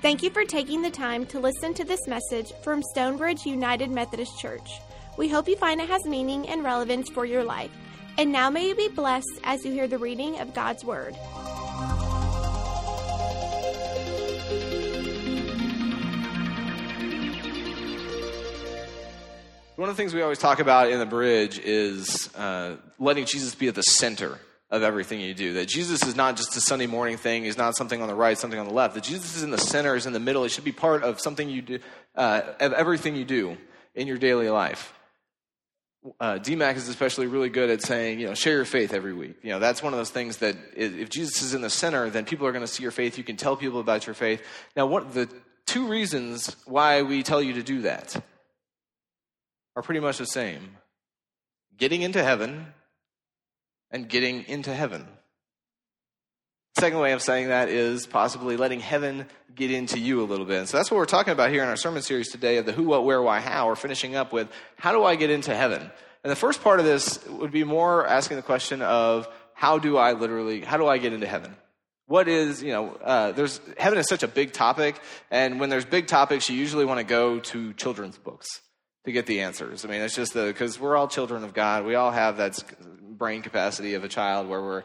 Thank you for taking the time to listen to this message from Stonebridge United Methodist Church. We hope you find it has meaning and relevance for your life. And now may you be blessed as you hear the reading of God's Word. One of the things we always talk about in the Bridge is letting Jesus be at the center of everything you do. That Jesus is not just a Sunday morning thing. He's not something on the right, something on the left. That Jesus is in the center, is in the middle. It should be part of something you do, of everything you do in your daily life. DMAC is especially really good at saying, share your faith every week. That's one of those things that if Jesus is in the center, then people are going to see your faith. You can tell people about your faith. Now, the two reasons why we tell you to do that are pretty much the same. Getting into heaven and getting into heaven. The second way of saying that is possibly letting heaven get into you a little bit. And so that's what we're talking about here in our sermon series today of the who, what, where, why, how. We're finishing up with how do I get into heaven? And the first part of this would be more asking the question of how do I get into heaven? What is, heaven is such a big topic, and when there's big topics, you usually want to go to children's books to get the answers. I mean, it's just because we're all children of God. We all have that brain capacity of a child where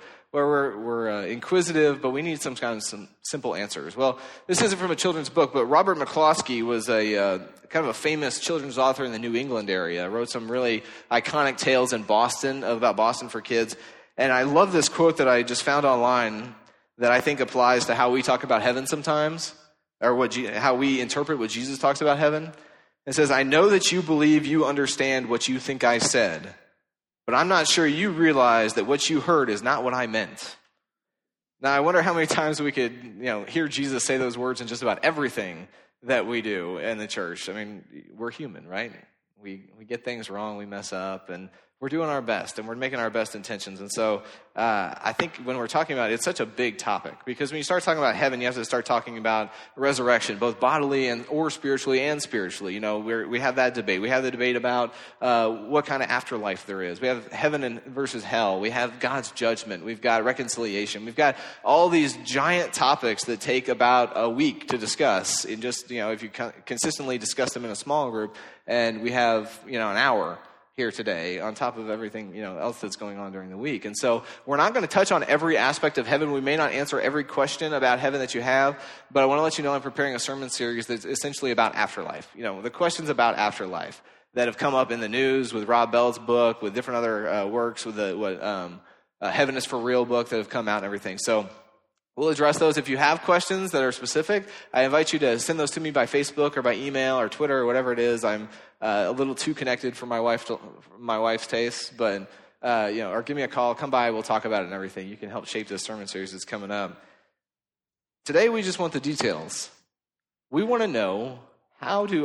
we're inquisitive, but we need some simple answers. Well, this isn't from a children's book, but Robert McCloskey was a kind of a famous children's author in the New England area. Wrote some really iconic tales in Boston about Boston for kids. And I love this quote that I just found online that I think applies to how we talk about heaven sometimes, or how we interpret what Jesus talks about heaven. It says, "I know that you believe you understand what you think I said, but I'm not sure you realize that what you heard is not what I meant." Now, I wonder how many times we could, hear Jesus say those words in just about everything that we do in the church. I mean, we're human, right? We get things wrong, we mess up, and we're doing our best, and we're making our best intentions. And so I think when we're talking about it, it's such a big topic, because when you start talking about heaven, you have to start talking about resurrection, both bodily or spiritually and spiritually. We have that debate. We have the debate about what kind of afterlife there is. We have heaven versus hell. We have God's judgment. We've got reconciliation. We've got all these giant topics that take about a week to discuss. And just, if you consistently discuss them in a small group, and we have, an hour here today on top of everything else that's going on during the week. And so we're not going to touch on every aspect of heaven. We may not answer every question about heaven that you have, but I want to let you know I'm preparing a sermon series that's essentially about afterlife. The questions about afterlife that have come up in the news with Rob Bell's book, with different other works, with the Heaven is for Real book that have come out and everything. So we'll address those. If you have questions that are specific, I invite you to send those to me by Facebook or by email or Twitter or whatever it is. I'm a little too connected for my wife's taste, but or give me a call. Come by. We'll talk about it and everything. You can help shape this sermon series that's coming up. Today, we just want the details. We want to know, how do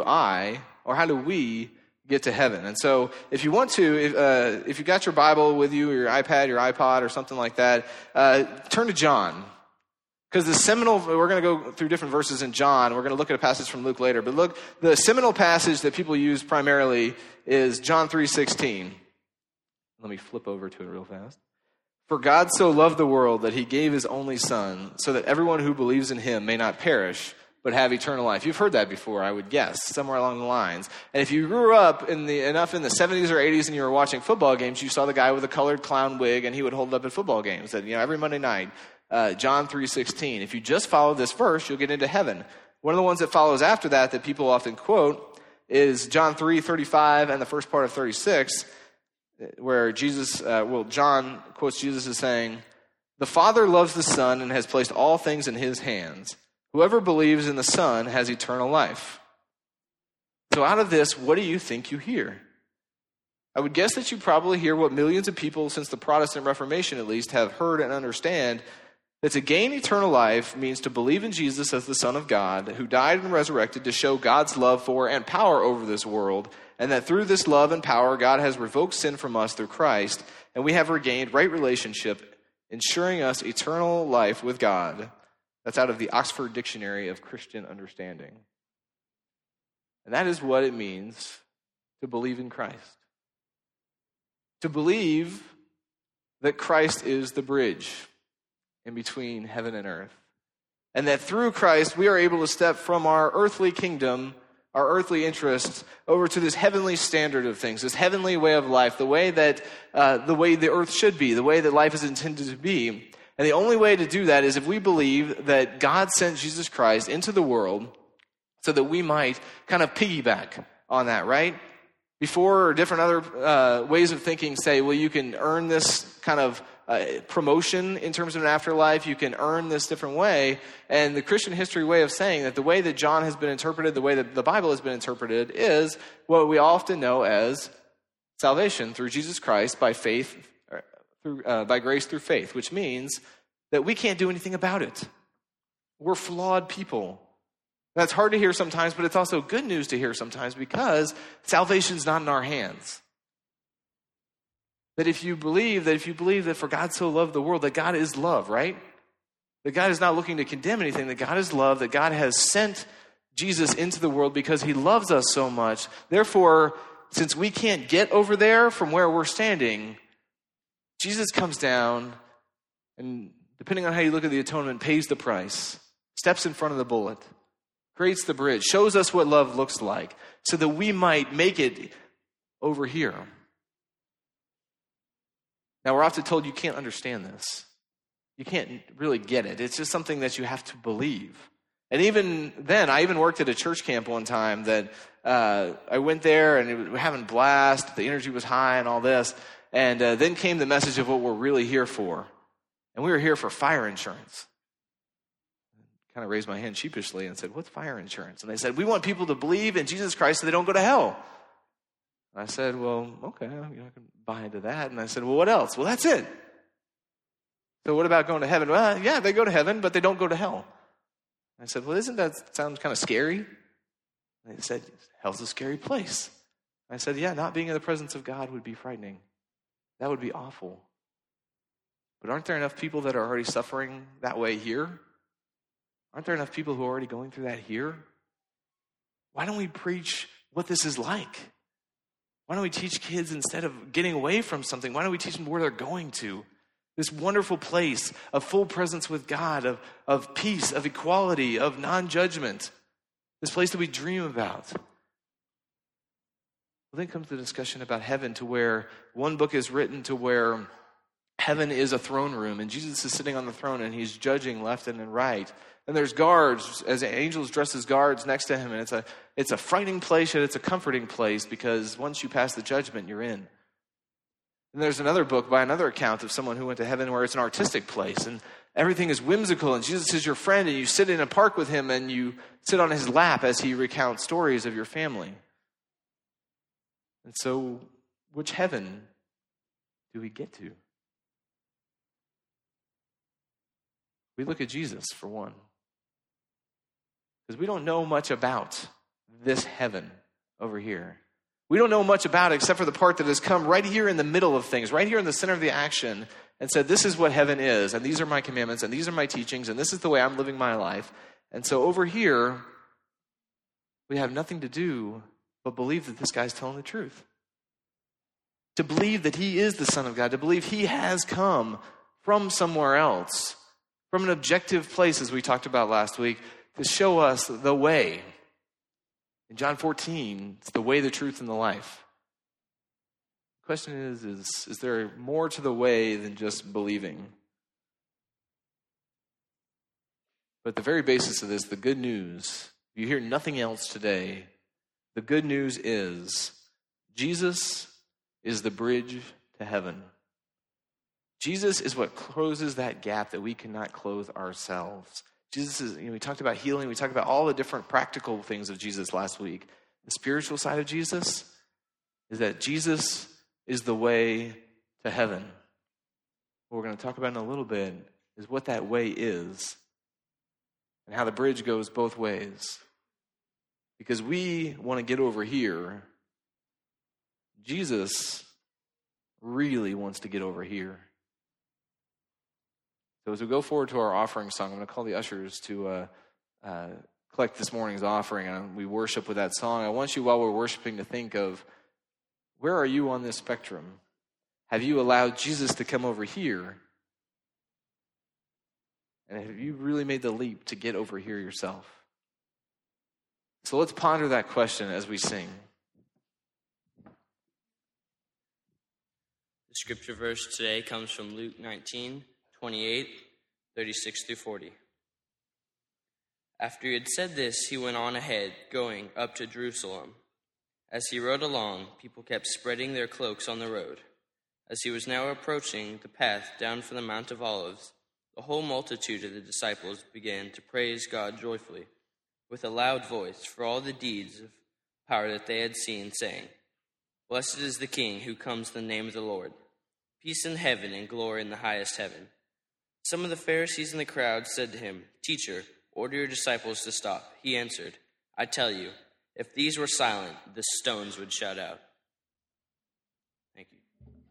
we get to heaven? And so if you want to, if you got your Bible with you, or your iPad, your iPod, or something like that, turn to John. Because we're going to go through different verses in John. We're going to look at a passage from Luke later. But look, the seminal passage that people use primarily is John 3:16. Let me flip over to it real fast. "For God so loved the world that he gave his only Son, so that everyone who believes in him may not perish, but have eternal life." You've heard that before, I would guess, somewhere along the lines. And if you grew up enough in the 70s or 80s and you were watching football games, you saw the guy with a colored clown wig, and he would hold it up at football games. And, every Monday night, John 3:16. If you just follow this verse, you'll get into heaven. One of the ones that follows after that people often quote is John 3:35 and the first part of 36, where John quotes Jesus as saying, "The Father loves the Son and has placed all things in his hands. Whoever believes in the Son has eternal life." So out of this, what do you think you hear? I would guess that you probably hear what millions of people since the Protestant Reformation at least have heard and understand, that to gain eternal life means to believe in Jesus as the Son of God, who died and resurrected to show God's love for and power over this world, and that through this love and power, God has revoked sin from us through Christ, and we have regained right relationship, ensuring us eternal life with God. That's out of the Oxford Dictionary of Christian Understanding. And that is what it means to believe in Christ. To believe that Christ is the bridge in between heaven and earth. And that through Christ, we are able to step from our earthly kingdom, our earthly interests, over to this heavenly standard of things, this heavenly way of life, the way that the way the earth should be, the way that life is intended to be. And the only way to do that is if we believe that God sent Jesus Christ into the world so that we might kind of piggyback on that, right? Before, different other ways of thinking say, well, you can earn this kind of promotion in terms of an afterlife. You can earn this different way. And the Christian history way of saying that the way that John has been interpreted, the way that the Bible has been interpreted, is what we often know as salvation through Jesus Christ by faith, by grace through faith, which means that we can't do anything about it. We're flawed people. That's hard to hear sometimes, but it's also good news to hear sometimes because salvation's not in our hands. That if you believe that for God so loved the world, that God is love, right? That God is not looking to condemn anything, that God is love, that God has sent Jesus into the world because he loves us so much. Therefore, since we can't get over there from where we're standing, Jesus comes down and, depending on how you look at the atonement, pays the price, steps in front of the bullet, creates the bridge, shows us what love looks like so that we might make it over here. Now, we're often told you can't understand this. You can't really get it. It's just something that you have to believe. And even then, I even worked at a church camp one time that I went there and we were having a blast. The energy was high and all this. And then came the message of what we're really here for. And we were here for fire insurance. I kind of raised my hand sheepishly and said, what's fire insurance? And they said, we want people to believe in Jesus Christ so they don't go to hell. And I said, well, okay, I can buy into that. And I said, well, what else? Well, that's it. So what about going to heaven? Well, yeah, they go to heaven, but they don't go to hell. I said, well, doesn't that sound kind of scary? And they said, hell's a scary place. I said, yeah, not being in the presence of God would be frightening. That would be awful. But aren't there enough people that are already suffering that way here? Aren't there enough people who are already going through that here? Why don't we preach what this is like? Why don't we teach kids, instead of getting away from something, why don't we teach them where they're going to? This wonderful place of full presence with God, of peace, of equality, of non-judgment. This place that we dream about. Well, then comes the discussion about heaven, to where one book is written to where heaven is a throne room and Jesus is sitting on the throne and he's judging left and right. And there's guards, as angels dressed as guards next to him, and it's a frightening place, yet it's a comforting place, because once you pass the judgment, you're in. And there's another book by another account of someone who went to heaven where it's an artistic place, and everything is whimsical, and Jesus is your friend, and you sit in a park with him, and you sit on his lap as he recounts stories of your family. And so, which heaven do we get to? We look at Jesus, for one. Because we don't know much about this heaven over here. We don't know much about it except for the part that has come right here in the middle of things, right here in the center of the action, and said, this is what heaven is, and these are my commandments, and these are my teachings, and this is the way I'm living my life. And so over here, we have nothing to do but believe that this guy's telling the truth. To believe that he is the Son of God, to believe he has come from somewhere else, from an objective place, as we talked about last week, to show us the way. In John 14, it's the way, the truth, and the life. The question is there more to the way than just believing? But the very basis of this, the good news, if you hear nothing else today, the good news is Jesus is the bridge to heaven. Jesus is what closes that gap that we cannot close ourselves. Jesus is, we talked about healing. We talked about all the different practical things of Jesus last week. The spiritual side of Jesus is that Jesus is the way to heaven. What we're going to talk about in a little bit is what that way is and how the bridge goes both ways. Because we want to get over here. Jesus really wants to get over here. So as we go forward to our offering song, I'm going to call the ushers to collect this morning's offering, and we worship with that song. I want you, while we're worshiping, to think of, where are you on this spectrum? Have you allowed Jesus to come over here? And have you really made the leap to get over here yourself? So let's ponder that question as we sing. The scripture verse today comes from Luke 19:28, 36 through 40. After he had said this, he went on ahead, going up to Jerusalem. As he rode along, people kept spreading their cloaks on the road. As he was now approaching the path down from the Mount of Olives, the whole multitude of the disciples began to praise God joyfully, with a loud voice, for all the deeds of power that they had seen, saying, Blessed is the King who comes in the name of the Lord. Peace in heaven and glory in the highest heaven. Some of the Pharisees in the crowd said to him, Teacher, order your disciples to stop. He answered, I tell you, if these were silent, the stones would shout out. Thank you.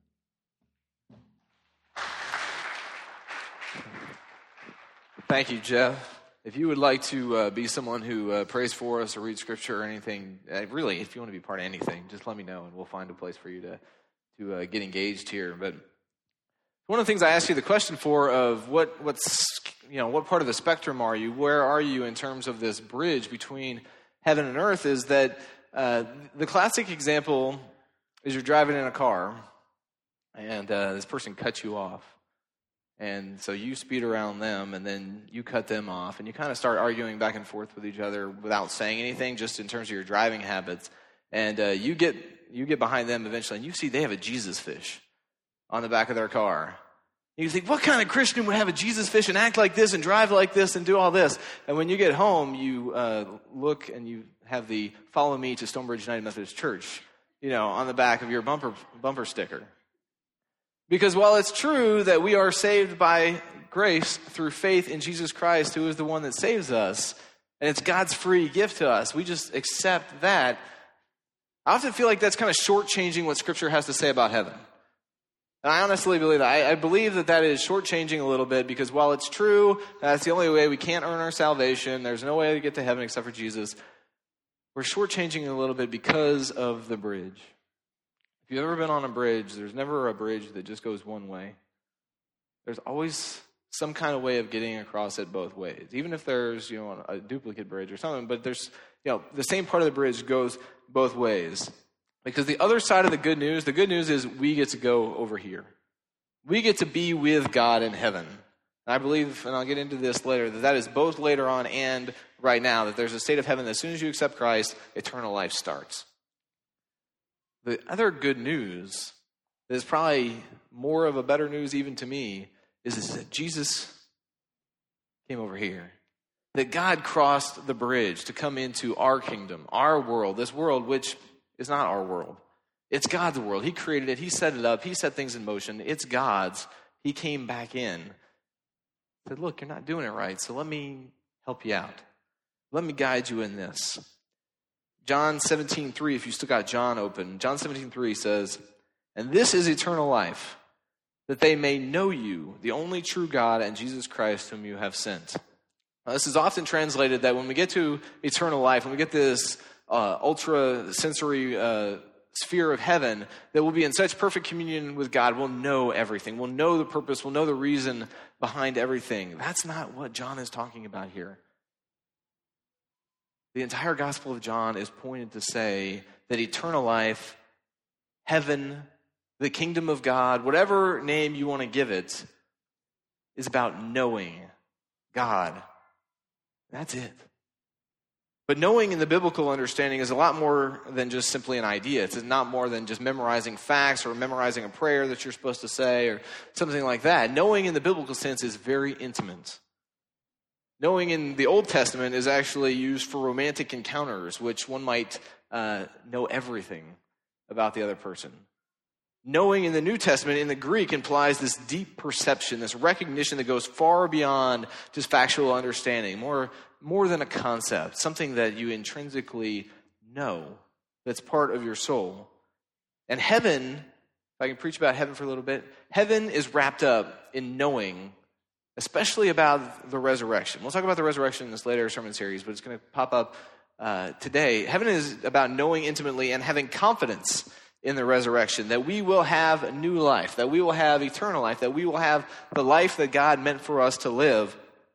Thank you, Jeff. If you would like to be someone who prays for us or read scripture or anything, really, if you want to be part of anything, just let me know and we'll find a place for you to get engaged here. But one of the things I asked you the question for of what part of the spectrum are you? Where are you in terms of this bridge between heaven and earth? Is that the classic example is you're driving in a car and this person cuts you off. And so you speed around them, and then you cut them off, and you kind of start arguing back and forth with each other without saying anything, just in terms of your driving habits. And you get behind them eventually, and you see they have a Jesus fish on the back of their car. You think, what kind of Christian would have a Jesus fish and act like this and drive like this and do all this? And when you get home, you look and you have the "Follow Me to Stonebridge United Methodist Church," on the back of your bumper sticker. Because while it's true that we are saved by grace through faith in Jesus Christ, who is the one that saves us, and it's God's free gift to us, we just accept that. I often feel like that's kind of shortchanging what Scripture has to say about heaven. And I honestly believe that. I believe that is shortchanging a little bit, because while it's true, that's the only way, we can't earn our salvation, there's no way to get to heaven except for Jesus, we're shortchanging a little bit because of the bridge. If you've ever been on a bridge, there's never a bridge that just goes one way. There's always some kind of way of getting across it both ways. Even if there's, a duplicate bridge or something, but there's, the same part of the bridge goes both ways. Because the other side of the good news is we get to go over here. We get to be with God in heaven. And I believe, and I'll get into this later, that is both later on and right now, that there's a state of heaven that as soon as you accept Christ, eternal life starts. The other good news, that is probably more of a better news even to me, is that Jesus came over here. That God crossed the bridge to come into our kingdom, our world, this world which is not our world. It's God's world. He created it. He set it up. He set things in motion. It's God's. He came back in. Said, look, you're not doing it right, so let me help you out. Let me guide you in this. John 17:3, if you still got John open, John 17:3 says, and this is eternal life, that they may know you, the only true God, and Jesus Christ whom you have sent. Now, this is often translated that when we get to eternal life, when we get this ultra-sensory sphere of heaven, that we'll be in such perfect communion with God, we'll know everything. We'll know the purpose. We'll know the reason behind everything. That's not what John is talking about here. The entire Gospel of John is pointed to say that eternal life, heaven, the kingdom of God, whatever name you want to give it, is about knowing God. That's it. But knowing in the biblical understanding is a lot more than just simply an idea. It's not more than just memorizing facts or memorizing a prayer that you're supposed to say or something like that. Knowing in the biblical sense is very intimate. Knowing in the Old Testament is actually used for romantic encounters, which one might know everything about the other person. Knowing in the New Testament, in the Greek, implies this deep perception, this recognition that goes far beyond just factual understanding, more than a concept, something that you intrinsically know, that's part of your soul. And heaven, if I can preach about heaven for a little bit, heaven is wrapped up in knowing, especially about the resurrection. We'll talk about the resurrection in this later sermon series, but it's going to pop up today. Heaven is about knowing intimately and having confidence in the resurrection, that we will have a new life, that we will have eternal life, that we will have the life that God meant for us to live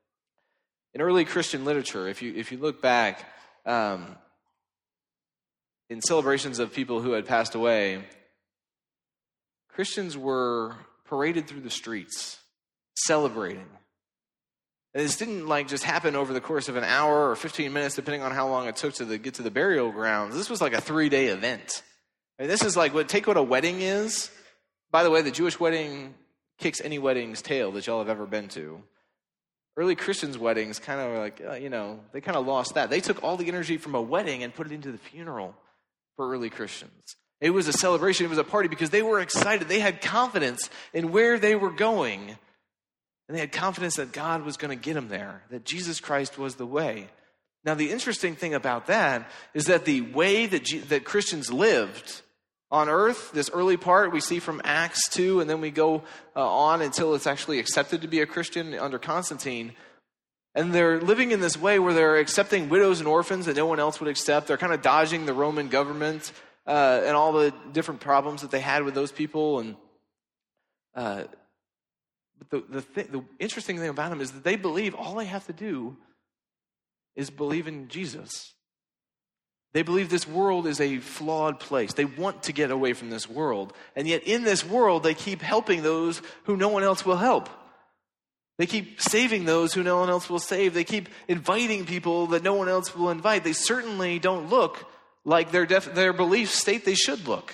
In early Christian literature, if you look back in celebrations of people who had passed away, Christians were paraded through the streets, celebrating. And this didn't just happen over the course of an hour or 15 minutes, depending on how long it took to get to the burial grounds. This was like a 3-day event. I mean, this is take what a wedding is. By the way, the Jewish wedding kicks any wedding's tail that y'all have ever been to. Early Christians' weddings kind of they kind of lost that. They took all the energy from a wedding and put it into the funeral for early Christians. It was a celebration. It was a party because they were excited. They had confidence in where they were going. And they had confidence that God was going to get them there, that Jesus Christ was the way. Now, the interesting thing about that is that the way that Christians lived on earth, this early part we see from Acts 2, and then we go on until it's actually accepted to be a Christian under Constantine. And they're living in this way where they're accepting widows and orphans that no one else would accept. They're kind of dodging the Roman government and all the different problems that they had with those people. And But the interesting thing about them is that they believe all they have to do is believe in Jesus. They believe this world is a flawed place. They want to get away from this world. And yet in this world, they keep helping those who no one else will help. They keep saving those who no one else will save. They keep inviting people that no one else will invite. They certainly don't look like their beliefs state they should look.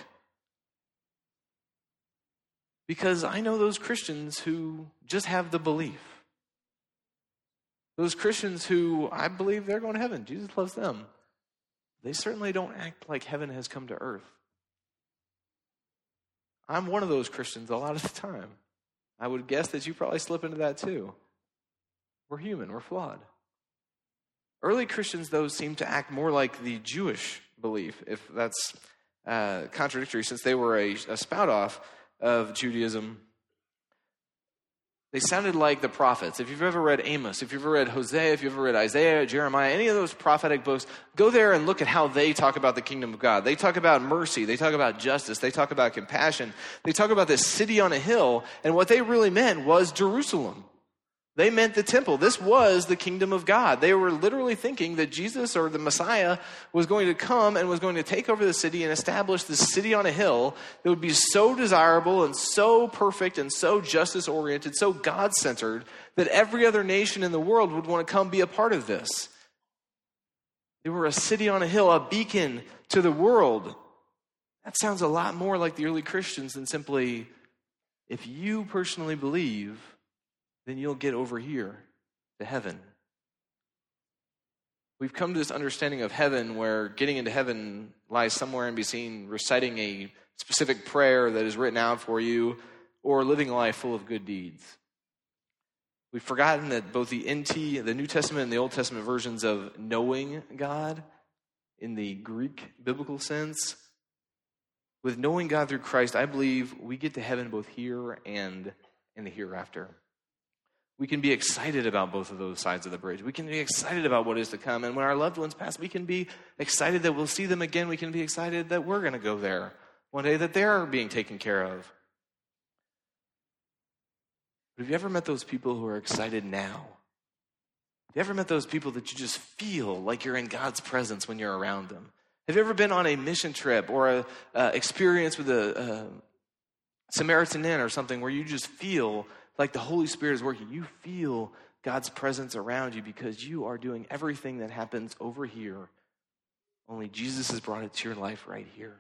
Because I know those Christians who just have the belief. Those Christians who I believe they're going to heaven. Jesus loves them. They certainly don't act like heaven has come to earth. I'm one of those Christians a lot of the time. I would guess that you probably slip into that too. We're human. We're flawed. Early Christians, though, seem to act more like the Jewish belief, if that's contradictory, since they were a spout-off of Judaism. They sounded like the prophets. If you've ever read Amos, if you've ever read Hosea, if you've ever read Isaiah, Jeremiah, any of those prophetic books, go there and look at how they talk about the kingdom of God. They talk about mercy. They talk about justice. They talk about compassion. They talk about this city on a hill, and what they really meant was Jerusalem. They meant the temple. This was the kingdom of God. They were literally thinking that Jesus or the Messiah was going to come and was going to take over the city and establish this city on a hill that would be so desirable and so perfect and so justice-oriented, so God-centered, that every other nation in the world would want to come be a part of this. They were a city on a hill, a beacon to the world. That sounds a lot more like the early Christians than simply, if you personally believe, then you'll get over here to heaven. We've come to this understanding of heaven where getting into heaven lies somewhere in between reciting a specific prayer that is written out for you or living a life full of good deeds. We've forgotten that both the New Testament and the Old Testament versions of knowing God in the Greek biblical sense, with knowing God through Christ, I believe we get to heaven both here and in the hereafter. We can be excited about both of those sides of the bridge. We can be excited about what is to come. And when our loved ones pass, we can be excited that we'll see them again. We can be excited that we're going to go there one day, that they're being taken care of. But have you ever met those people who are excited now? Have you ever met those people that you just feel like you're in God's presence when you're around them? Have you ever been on a mission trip or a experience with a Samaritan Inn or something where you just feel like the Holy Spirit is working? You feel God's presence around you because you are doing everything that happens over here. Only Jesus has brought it to your life right here.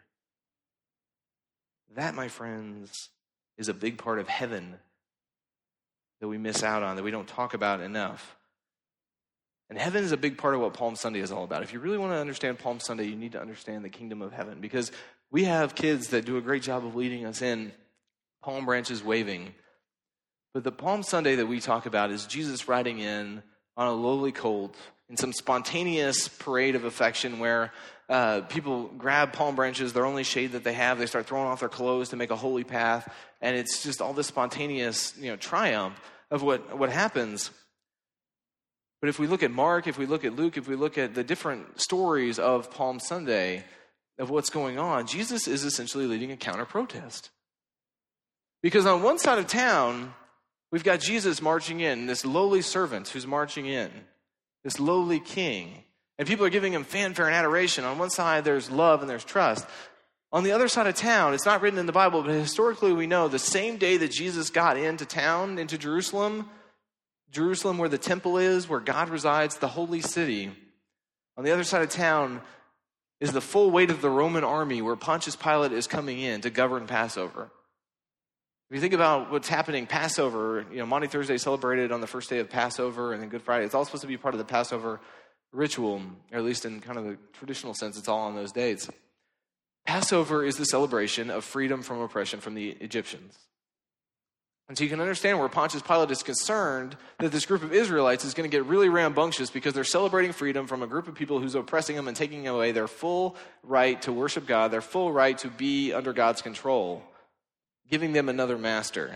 That, my friends, is a big part of heaven that we miss out on, that we don't talk about enough. And heaven is a big part of what Palm Sunday is all about. If you really want to understand Palm Sunday, you need to understand the kingdom of heaven, because we have kids that do a great job of leading us in, palm branches waving. But the Palm Sunday that we talk about is Jesus riding in on a lowly colt in some spontaneous parade of affection where people grab palm branches, their only shade that they have, they start throwing off their clothes to make a holy path, and it's just all this spontaneous, triumph of what happens. But if we look at Mark, if we look at Luke, if we look at the different stories of Palm Sunday, of what's going on, Jesus is essentially leading a counter-protest. Because on one side of town, we've got Jesus marching in, this lowly servant who's marching in. this lowly king. And people are giving him fanfare and adoration. On one side, there's love and there's trust. On the other side of town, it's not written in the Bible, but historically we know the same day that Jesus got into town, into Jerusalem where the temple is, where God resides, the holy city, on the other side of town is the full weight of the Roman army where Pontius Pilate is coming in to govern Passover. If you think about what's happening, Passover, Maundy Thursday celebrated on the first day of Passover, and then Good Friday. It's all supposed to be part of the Passover ritual, or at least in kind of the traditional sense, it's all on those dates. Passover is the celebration of freedom from oppression from the Egyptians. And so you can understand where Pontius Pilate is concerned that this group of Israelites is going to get really rambunctious because they're celebrating freedom from a group of people who's oppressing them and taking away their full right to worship God, their full right to be under God's control, giving them another master.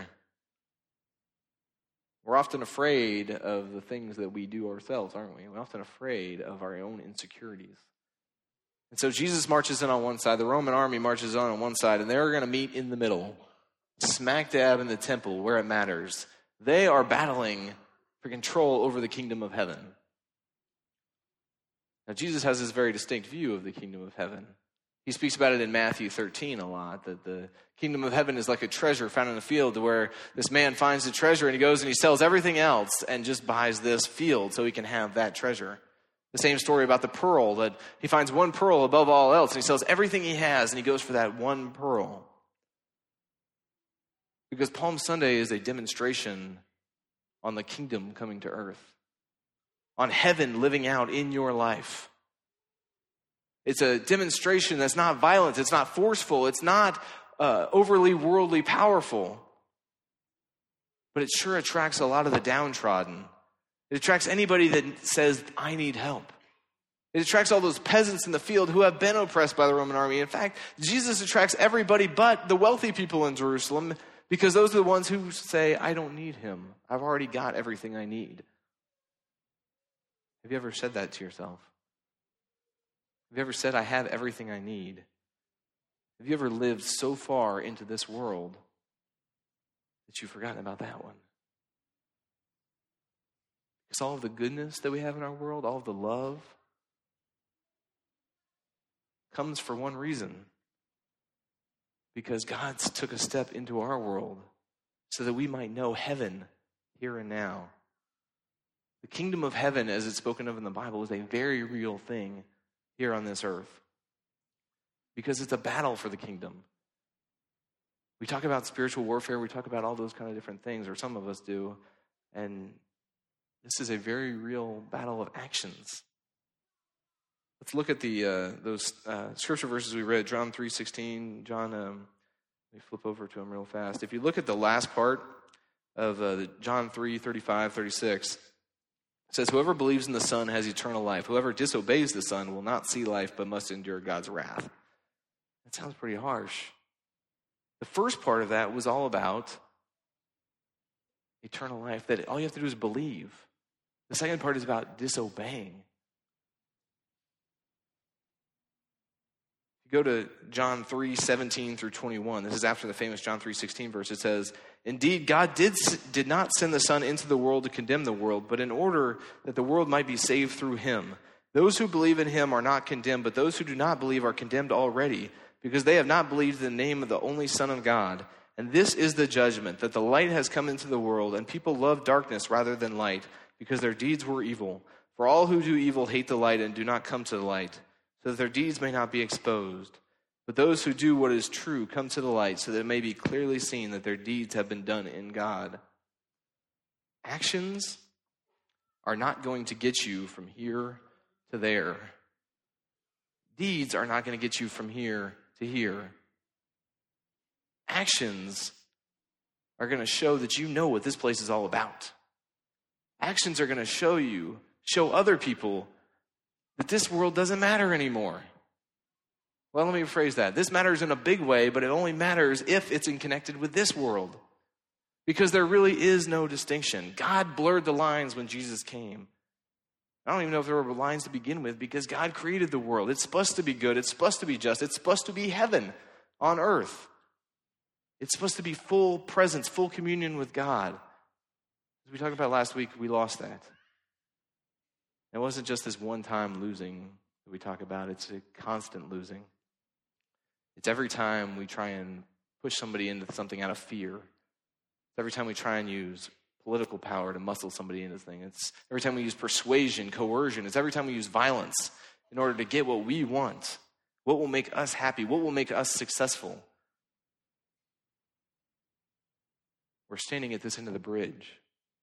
We're often afraid of the things that we do ourselves, aren't we? We're often afraid of our own insecurities. And so Jesus marches in on one side, the Roman army marches on one side, and they're going to meet in the middle, smack dab in the temple where it matters. They are battling for control over the kingdom of heaven. Now, Jesus has this very distinct view of the kingdom of heaven. He speaks about it in Matthew 13 a lot, that the kingdom of heaven is like a treasure found in a field where this man finds the treasure and he goes and he sells everything else and just buys this field so he can have that treasure. The same story about the pearl, that he finds one pearl above all else and he sells everything he has and he goes for that one pearl. Because Palm Sunday is a demonstration on the kingdom coming to earth, on heaven living out in your life. It's a demonstration that's not violent, it's not forceful, it's not overly worldly powerful, but it sure attracts a lot of the downtrodden. It attracts anybody that says, I need help. It attracts all those peasants in the field who have been oppressed by the Roman army. In fact, Jesus attracts everybody but the wealthy people in Jerusalem, because those are the ones who say, I don't need him. I've already got everything I need. Have you ever said that to yourself? Have you ever said, I have everything I need? Have you ever lived so far into this world that you've forgotten about that one? Because all of the goodness that we have in our world, all of the love, comes for one reason. Because God took a step into our world so that we might know heaven here and now. The kingdom of heaven, as it's spoken of in the Bible, is a very real thing here on this earth. Because it's a battle for the kingdom. We talk about spiritual warfare, we talk about all those kind of different things, or some of us do, and this is a very real battle of actions. Let's look at those scripture verses we read, John 3:16. John, let me flip over to them real fast. If you look at the last part of John 3:35, 36, it says, whoever believes in the Son has eternal life. Whoever disobeys the Son will not see life, but must endure God's wrath. That sounds pretty harsh. The first part of that was all about eternal life, that all you have to do is believe. The second part is about disobeying. Go to John 3:17 through 21. This is after the famous John 3:16 verse. It says, indeed, God did not send the Son into the world to condemn the world, but in order that the world might be saved through him. Those who believe in him are not condemned, but those who do not believe are condemned already, because they have not believed in the name of the only Son of God. And this is the judgment, that the light has come into the world, and people love darkness rather than light, because their deeds were evil. For all who do evil hate the light and do not come to the light, so that their deeds may not be exposed. But those who do what is true come to the light, so that it may be clearly seen that their deeds have been done in God. Actions are not going to get you from here to there. Deeds are not going to get you from here to here. Actions are going to show that you know what this place is all about. Actions are going to show other people that this world doesn't matter anymore. Well, let me rephrase that. This matters in a big way, but it only matters if it's connected with this world. Because there really is no distinction. God blurred the lines when Jesus came. I don't even know if there were lines to begin with, because God created the world. It's supposed to be good. It's supposed to be just. It's supposed to be heaven on earth. It's supposed to be full presence, full communion with God. As we talked about last week, we lost that. It wasn't just this one-time losing that we talk about. It's a constant losing. It's every time we try and push somebody into something out of fear. It's every time we try and use political power to muscle somebody into thing. It's every time we use persuasion, coercion. It's every time we use violence in order to get what we want, what will make us happy, what will make us successful. We're standing at this end of the bridge.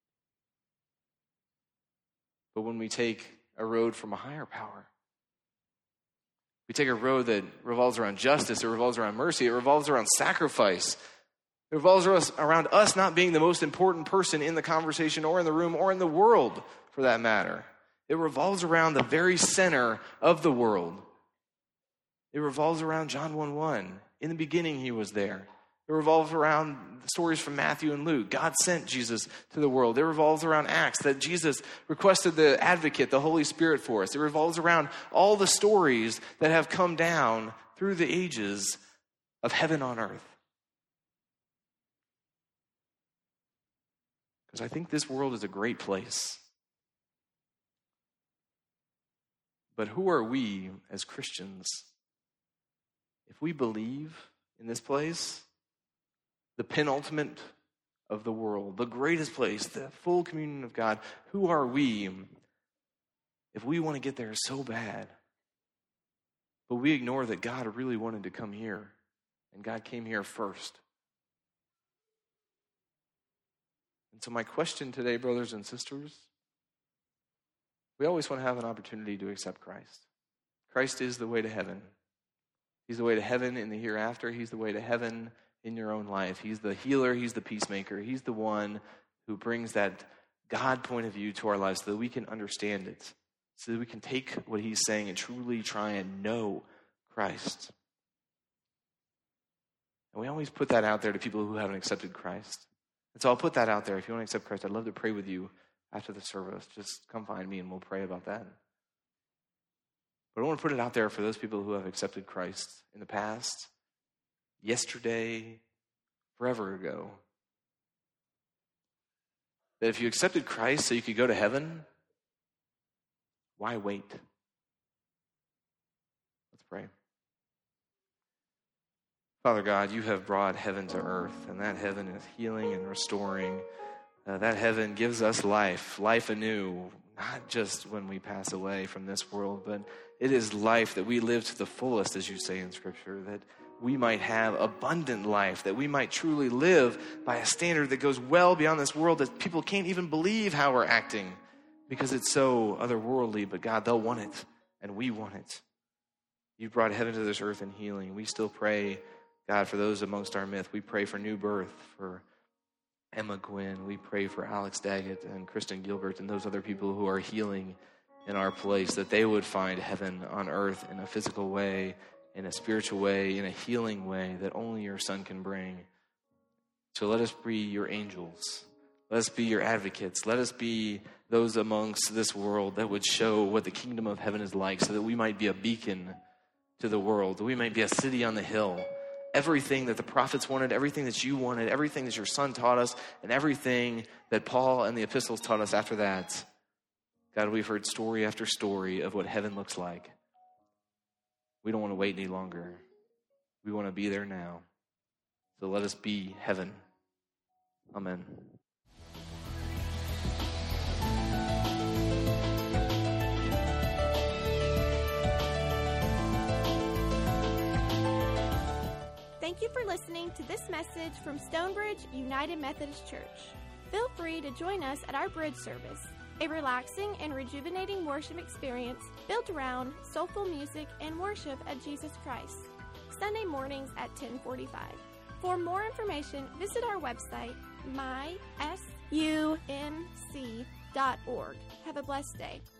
But when we take a road from a higher power, we take a road that revolves around justice, it revolves around mercy, it revolves around sacrifice. It revolves around us not being the most important person in the conversation or in the room or in the world, for that matter. It revolves around the very center of the world. It revolves around John 1:1. In the beginning, he was there. It revolves around the stories from Matthew and Luke. God sent Jesus to the world. It revolves around Acts, that Jesus requested the advocate, the Holy Spirit, for us. It revolves around all the stories that have come down through the ages of heaven on earth. Because I think this world is a great place. But who are we as Christians? If we believe in this place, the penultimate of the world, the greatest place, the full communion of God, who are we if we want to get there so bad, but we ignore that God really wanted to come here, and God came here first? And so my question today, brothers and sisters, we always want to have an opportunity to accept Christ. Christ is the way to heaven. He's the way to heaven in the hereafter. He's the way to heaven in your own life. He's the healer. He's the peacemaker. He's the one who brings that God point of view to our lives so that we can understand it, so that we can take what he's saying and truly try and know Christ. And we always put that out there to people who haven't accepted Christ. And so I'll put that out there. If you want to accept Christ, I'd love to pray with you after the service. Just come find me and we'll pray about that. But I want to put it out there for those people who have accepted Christ in the past, yesterday, forever ago. That if you accepted Christ so you could go to heaven, why wait? Let's pray. Father God, you have brought heaven to earth, and that heaven is healing and restoring. That heaven gives us life anew, not just when we pass away from this world, but it is life that we live to the fullest, as you say in Scripture, that we might have abundant life, that we might truly live by a standard that goes well beyond this world, that people can't even believe how we're acting because it's so otherworldly. But God, they'll want it, and we want it. You brought heaven to this earth in healing. We still pray, God, for those amongst our midst. We pray for new birth, for Emma Gwynn. We pray for Alex Daggett and Kristen Gilbert and those other people who are healing in our place, that they would find heaven on earth in a physical way, in a spiritual way, in a healing way that only your Son can bring. So let us be your angels. Let us be your advocates. Let us be those amongst this world that would show what the kingdom of heaven is like, so that we might be a beacon to the world, that we might be a city on the hill. Everything that the prophets wanted, everything that you wanted, everything that your Son taught us, and everything that Paul and the epistles taught us after that. God, we've heard story after story of what heaven looks like. We don't want to wait any longer. We want to be there now. So let us be heaven. Amen. Thank you for listening to this message from Stonebridge United Methodist Church. Feel free to join us at our bridge service, a relaxing and rejuvenating worship experience built around soulful music and worship of Jesus Christ, Sunday mornings at 10:45. For more information, visit our website, mysumc.org. Have a blessed day.